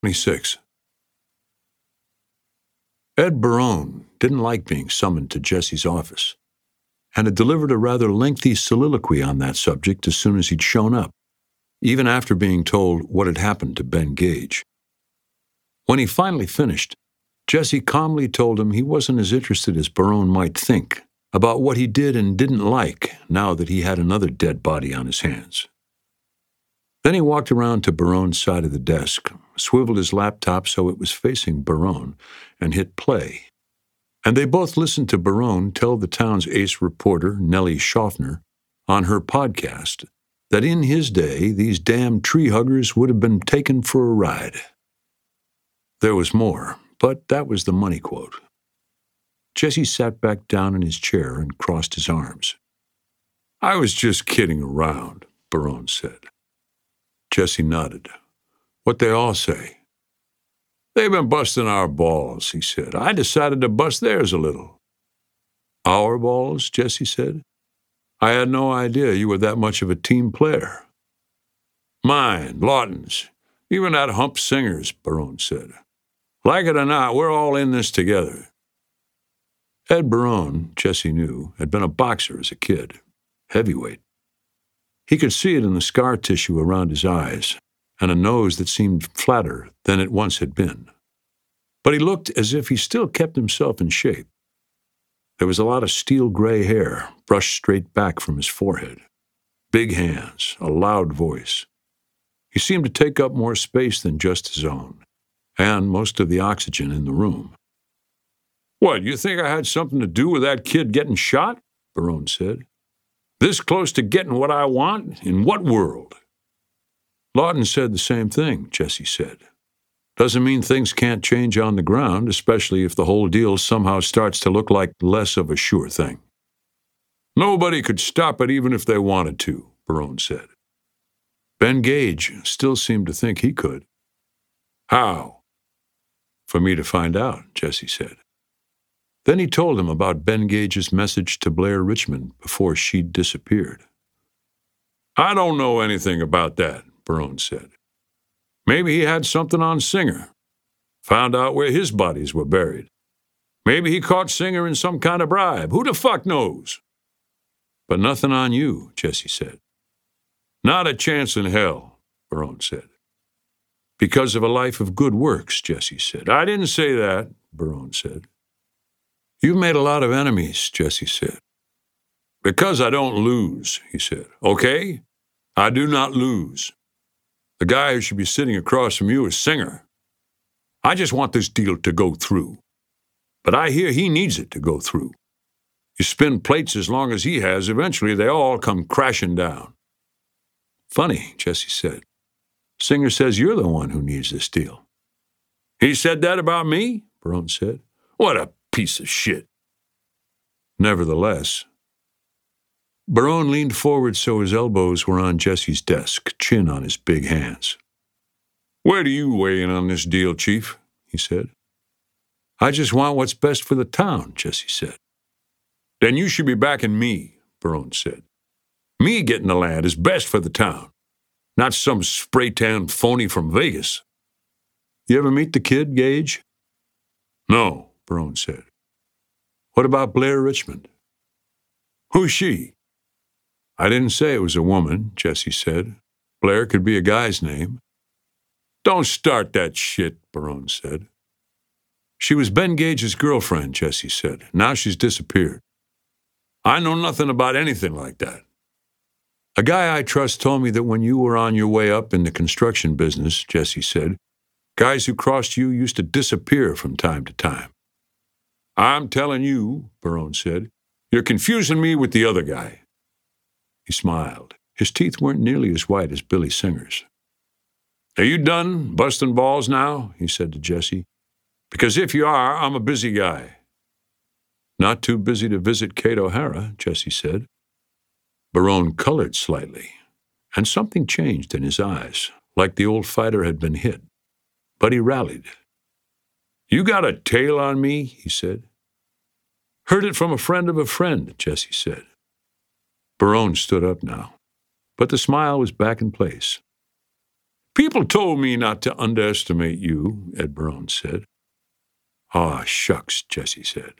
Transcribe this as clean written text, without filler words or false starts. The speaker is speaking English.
26. Ed Barone didn't like being summoned to Jesse's office, and had delivered a rather lengthy soliloquy on that subject as soon as he'd shown up, even after being told what had happened to Ben Gage. When he finally finished, Jesse calmly told him he wasn't as interested as Barone might think about what he did and didn't like now that he had another dead body on his hands. Then he walked around to Barone's side of the desk, swiveled his laptop so it was facing Barone, and hit play. And they both listened to Barone tell the town's ace reporter, Nellie Schaffner, on her podcast that in his day these damn tree huggers would have been taken for a ride. There was more, but that was the money quote. Jesse sat back down in his chair and crossed his arms. "I was just kidding around," Barone said. Jesse nodded. "What they all say?" "They've been busting our balls," he said. "I decided to bust theirs a little." "Our balls?" Jesse said. "I had no idea you were that much of a team player." "Mine, Lawton's, even that hump Singer's," Barone said. "Like it or not, we're all in this together." Ed Barone, Jesse knew, had been a boxer as a kid, heavyweight. He could see it in the scar tissue around his eyes, and a nose that seemed flatter than it once had been. But he looked as if he still kept himself in shape. There was a lot of steel gray hair brushed straight back from his forehead, big hands, a loud voice. He seemed to take up more space than just his own, and most of the oxygen in the room. "What, you think I had something to do with that kid getting shot?" Barone said. "This close to getting what I want? In what world?" "Lawton said the same thing," Jesse said. "Doesn't mean things can't change on the ground, especially if the whole deal somehow starts to look like less of a sure thing." "Nobody could stop it even if they wanted to," Barone said. Ben Gage still seemed to think he could. "How?" "For me to find out," Jesse said. Then he told him about Ben Gage's message to Blair Richmond before she'd disappeared. "I don't know anything about that," Barone said. "Maybe he had something on Singer. Found out where his bodies were buried. Maybe he caught Singer in some kind of bribe. Who the fuck knows?" "But nothing on you," Jesse said. "Not a chance in hell," Barone said. "Because of a life of good works," Jesse said. "I didn't say that," Barone said. "You've made a lot of enemies," Jesse said. "Because I don't lose," he said. "Okay? I do not lose. The guy who should be sitting across from you is Singer. I just want this deal to go through. But I hear he needs it to go through. You spin plates as long as he has, eventually they all come crashing down." "Funny," Jesse said. "Singer says you're the one who needs this deal." "He said that about me?" Barone said. "What a piece of shit." Nevertheless, Barone leaned forward so his elbows were on Jesse's desk, chin on his big hands. "Where do you weigh in on this deal, Chief?" he said. "I just want what's best for the town," Jesse said. "Then you should be backing me," Barone said. "Me getting the land is best for the town, not some spray-tan phony from Vegas." "You ever meet the kid, Gage?" "No," Barone said. "What about Blair Richmond?" "Who's she?" "I didn't say it was a woman," Jesse said. "Blair could be a guy's name." "Don't start that shit," Barone said. "She was Ben Gage's girlfriend," Jesse said. "Now she's disappeared." "I know nothing about anything like that." "A guy I trust told me that when you were on your way up in the construction business," Jesse said, "guys who crossed you used to disappear from time to time." "I'm telling you," Barone said, "you're confusing me with the other guy." He smiled. His teeth weren't nearly as white as Billy Singer's. "Are you done busting balls now?" he said to Jesse. "Because if you are, I'm a busy guy." "Not too busy to visit Kate O'Hara," Jesse said. Barone colored slightly, and something changed in his eyes, like the old fighter had been hit. But he rallied. "You got a tail on me?" he said. "Heard it from a friend of a friend," Jesse said. Barone stood up now, but the smile was back in place. People told me not to underestimate you, Ed Barone said. "Aw, shucks," Jesse said.